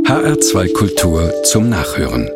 HR2 Kultur zum Nachhören.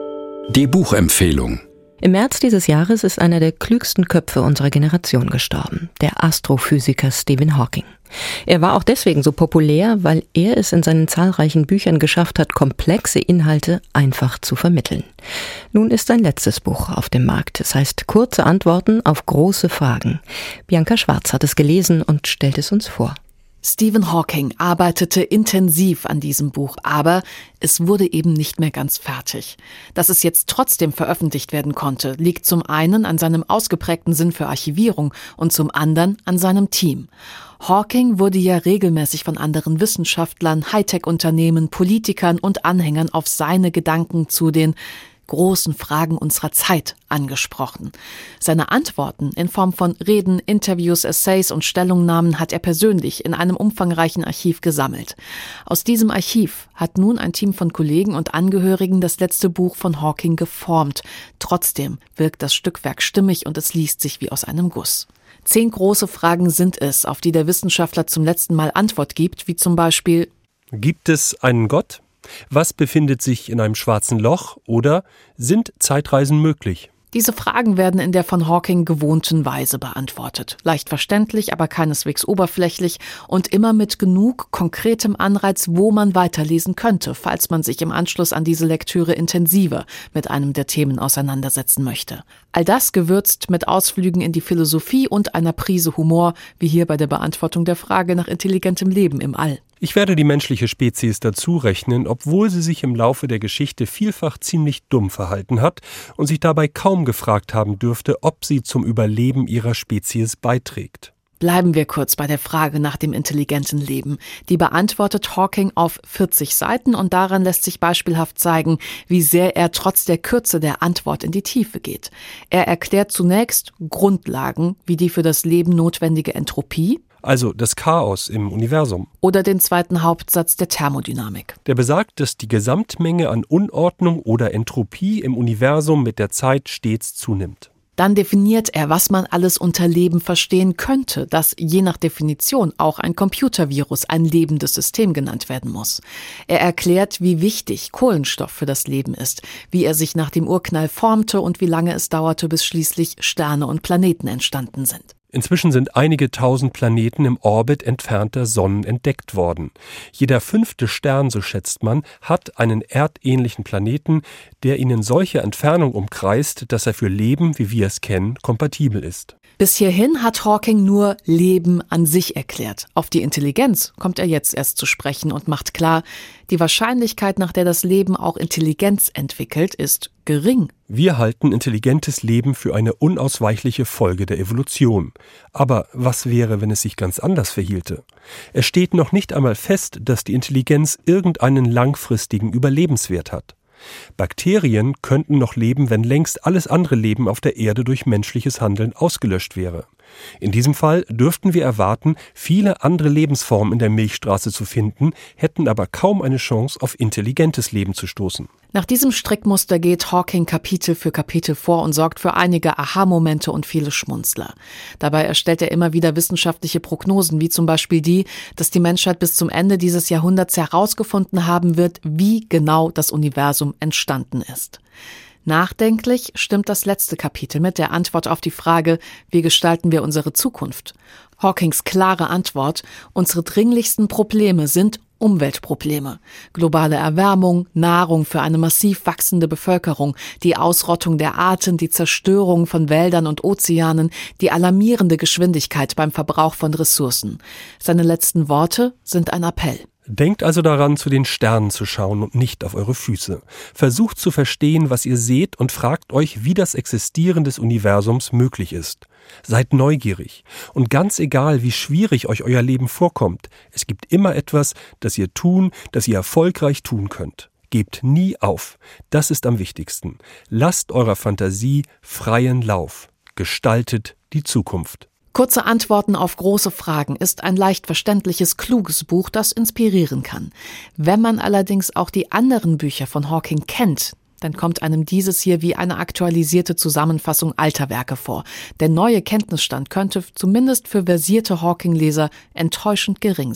Die Buchempfehlung. Im März dieses Jahres ist einer der klügsten Köpfe unserer Generation gestorben, der Astrophysiker Stephen Hawking. Er war auch deswegen so populär, weil er es in seinen zahlreichen Büchern geschafft hat, komplexe Inhalte einfach zu vermitteln. Nun ist sein letztes Buch auf dem Markt. Es heißt Kurze Antworten auf große Fragen. Bianca Schwarz hat es gelesen und stellt es uns vor. Stephen Hawking arbeitete intensiv an diesem Buch, aber es wurde eben nicht mehr ganz fertig. Dass es jetzt trotzdem veröffentlicht werden konnte, liegt zum einen an seinem ausgeprägten Sinn für Archivierung und zum anderen an seinem Team. Hawking wurde ja regelmäßig von anderen Wissenschaftlern, Hightech-Unternehmen, Politikern und Anhängern auf seine Gedanken zu den großen Fragen unserer Zeit angesprochen. Seine Antworten in Form von Reden, Interviews, Essays und Stellungnahmen hat er persönlich in einem umfangreichen Archiv gesammelt. Aus diesem Archiv hat nun ein Team von Kollegen und Angehörigen das letzte Buch von Hawking geformt. Trotzdem wirkt das Stückwerk stimmig und es liest sich wie aus einem Guss. 10 große Fragen sind es, auf die der Wissenschaftler zum letzten Mal Antwort gibt, wie zum Beispiel: Gibt es einen Gott? Was befindet sich in einem schwarzen Loch? Oder sind Zeitreisen möglich? Diese Fragen werden in der von Hawking gewohnten Weise beantwortet. Leicht verständlich, aber keineswegs oberflächlich und immer mit genug konkretem Anreiz, wo man weiterlesen könnte, falls man sich im Anschluss an diese Lektüre intensiver mit einem der Themen auseinandersetzen möchte. All das gewürzt mit Ausflügen in die Philosophie und einer Prise Humor, wie hier bei der Beantwortung der Frage nach intelligentem Leben im All. Ich werde die menschliche Spezies dazu rechnen, obwohl sie sich im Laufe der Geschichte vielfach ziemlich dumm verhalten hat und sich dabei kaum gefragt haben dürfte, ob sie zum Überleben ihrer Spezies beiträgt. Bleiben wir kurz bei der Frage nach dem intelligenten Leben. Die beantwortet Hawking auf 40 Seiten und daran lässt sich beispielhaft zeigen, wie sehr er trotz der Kürze der Antwort in die Tiefe geht. Er erklärt zunächst Grundlagen wie die für das Leben notwendige Entropie, also das Chaos im Universum. Oder den zweiten Hauptsatz der Thermodynamik. Der besagt, dass die Gesamtmenge an Unordnung oder Entropie im Universum mit der Zeit stets zunimmt. Dann definiert er, was man alles unter Leben verstehen könnte, dass je nach Definition auch ein Computervirus ein lebendes System genannt werden muss. Er erklärt, wie wichtig Kohlenstoff für das Leben ist, wie er sich nach dem Urknall formte und wie lange es dauerte, bis schließlich Sterne und Planeten entstanden sind. Inzwischen sind einige tausend Planeten im Orbit entfernter Sonnen entdeckt worden. Jeder 5. Stern, so schätzt man, hat einen erdähnlichen Planeten, der ihn in solcher Entfernung umkreist, dass er für Leben, wie wir es kennen, kompatibel ist. Bis hierhin hat Hawking nur Leben an sich erklärt. Auf die Intelligenz kommt er jetzt erst zu sprechen und macht klar, die Wahrscheinlichkeit, nach der das Leben auch Intelligenz entwickelt, ist gering. Wir halten intelligentes Leben für eine unausweichliche Folge der Evolution. Aber was wäre, wenn es sich ganz anders verhielte? Es steht noch nicht einmal fest, dass die Intelligenz irgendeinen langfristigen Überlebenswert hat. Bakterien könnten noch leben, wenn längst alles andere Leben auf der Erde durch menschliches Handeln ausgelöscht wäre. In diesem Fall dürften wir erwarten, viele andere Lebensformen in der Milchstraße zu finden, hätten aber kaum eine Chance, auf intelligentes Leben zu stoßen. Nach diesem Strickmuster geht Hawking Kapitel für Kapitel vor und sorgt für einige Aha-Momente und viele Schmunzler. Dabei erstellt er immer wieder wissenschaftliche Prognosen, wie zum Beispiel die, dass die Menschheit bis zum Ende dieses Jahrhunderts herausgefunden haben wird, wie genau das Universum entstanden ist. Nachdenklich stimmt das letzte Kapitel mit der Antwort auf die Frage, wie gestalten wir unsere Zukunft? Hawkings klare Antwort: Unsere dringlichsten Probleme sind Umweltprobleme. Globale Erwärmung, Nahrung für eine massiv wachsende Bevölkerung, die Ausrottung der Arten, die Zerstörung von Wäldern und Ozeanen, die alarmierende Geschwindigkeit beim Verbrauch von Ressourcen. Seine letzten Worte sind ein Appell. Denkt also daran, zu den Sternen zu schauen und nicht auf eure Füße. Versucht zu verstehen, was ihr seht und fragt euch, wie das Existieren des Universums möglich ist. Seid neugierig und ganz egal, wie schwierig euch euer Leben vorkommt, es gibt immer etwas, das ihr erfolgreich tun könnt. Gebt nie auf. Das ist am wichtigsten. Lasst eurer Fantasie freien Lauf. Gestaltet die Zukunft. Kurze Antworten auf große Fragen ist ein leicht verständliches, kluges Buch, das inspirieren kann. Wenn man allerdings auch die anderen Bücher von Hawking kennt, dann kommt einem dieses hier wie eine aktualisierte Zusammenfassung alter Werke vor. Der neue Kenntnisstand könnte zumindest für versierte Hawking-Leser enttäuschend gering sein.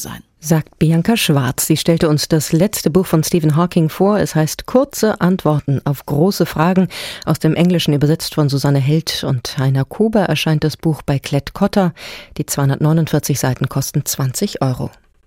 sagt Bianca Schwarz. Sie stellte uns das letzte Buch von Stephen Hawking vor. Es heißt Kurze Antworten auf große Fragen. Aus dem Englischen übersetzt von Susanne Held und Heiner Kober erscheint das Buch bei Klett-Cotta. Die 249 Seiten kosten 20 €.